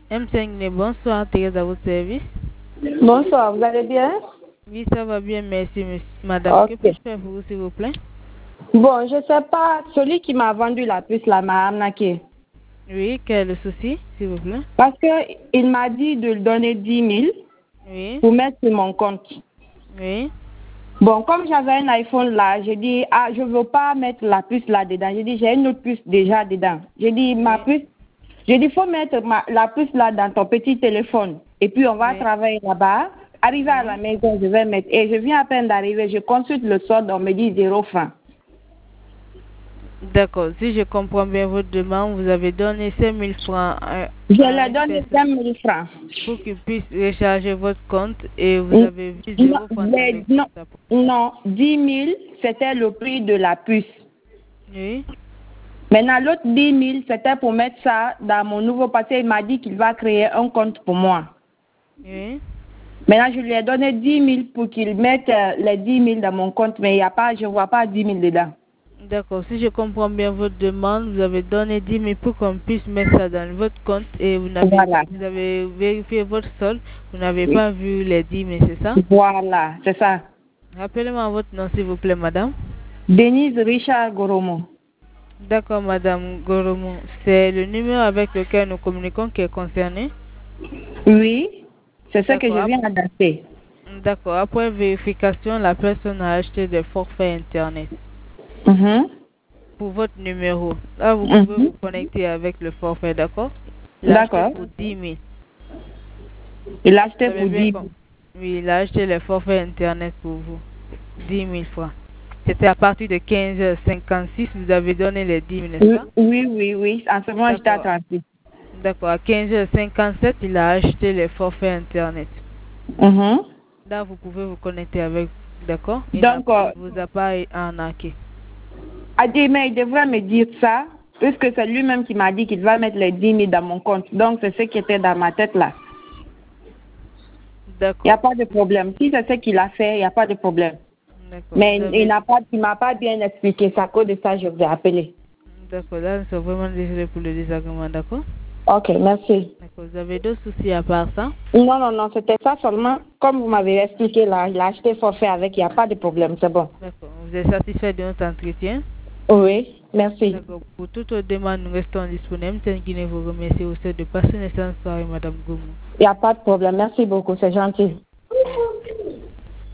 M5 Guinée, bonsoir, Thérèse à votre service. Bonsoir, vous allez bien? Oui, ça va bien, merci, madame. Ok. Que puis-je faire pour vous, s'il vous plaît? Bon, je sais pas, celui qui m'a vendu la puce là m'a arnaqué. Oui, quel est le souci, s'il vous plaît? Parce que il m'a dit de lui donner 10 000 Oui, pour mettre sur mon compte. oui, Bon, comme j'avais un iPhone là, j'ai dit, ah, je veux pas mettre la puce là-dedans. J'ai dit, j'ai une autre puce déjà dedans. J'ai dit, ma puce, j'ai dit, faut mettre la puce là dans ton petit téléphone. Et puis, on va oui. travailler là-bas. Arrivé à la maison, je vais mettre. Et je viens à peine d'arriver, je consulte le solde, on me dit 0 francs. D'accord, si je comprends bien votre demande, vous avez donné 5 000 francs à Je lui ai une donné personne 5 000 francs. pour qu'il puisse recharger votre compte et vous avez vu 0 francs dans le Non, compte. non, 10 000, c'était le prix de la puce. Oui, Maintenant, l'autre 10 000, c'était pour mettre ça dans mon nouveau passé. Il m'a dit qu'il va créer un compte pour moi. oui. Maintenant, je lui ai donné 10 000 pour qu'il mette les 10 000 dans mon compte, mais il y a pas, je ne vois pas 10 000 dedans. D'accord, si je comprends bien votre demande, vous avez donné 10 000 pour qu'on puisse mettre ça dans votre compte et vous Voilà. avez vérifié votre solde, vous n'avez pas vu les 10 000, c'est ça? Voilà, c'est ça. Rappelez-moi votre nom, s'il vous plaît, madame. Denise Richard Goromo. D'accord, madame Goromo. C'est le numéro avec lequel nous communiquons qui est concerné? Oui, c'est ce que je D'accord. viens d'adapter. D'accord. Après vérification, la personne a acheté des forfaits Internet pour votre numéro. Là, vous pouvez vous connecter avec le forfait, d'accord? Il a acheté D'accord. pour 10 000. Il a Vous acheté avez pour bien 10 compris? 000. Oui, il a acheté les forfaits Internet pour vous. 10 000 francs. C'était à partir de 15h56, vous avez donné les 10 000, n'est-ce pas? Oui. En ce moment, j'étais à D'accord. 36. D'accord. À 15h57, il a acheté les forfaits Internet. Là, vous pouvez vous connecter avec, d'accord? Il ne Donc, vous a pas arnaqué. mais il devrait me dire ça, puisque c'est lui-même qui m'a dit qu'il va mettre les 10 000 dans mon compte. Donc, c'est ce qui était dans ma tête là. Il D'accord. n'y a pas de problème. Si c'est ce qu'il a fait, il n'y a pas de problème. Mais il m'a pas bien expliqué ça. À cause de ça, je vais appeler. D'accord, là, nous sommes vraiment désolés pour le désagrément, d'accord? Ok, merci. D'accord, vous avez d'autres soucis à part ça? Non, c'était ça seulement. Comme vous m'avez expliqué là, il a acheté forfait avec, il n'y a pas de problème, c'est bon. D'accord, vous êtes satisfait de notre entretien? Oui, merci. D'accord, pour toute autre demande, nous restons disponibles. Guinée vous remercie aussi de passer une excellente soirée, Madame Goumou. Il n'y a pas de problème. Merci beaucoup, c'est gentil.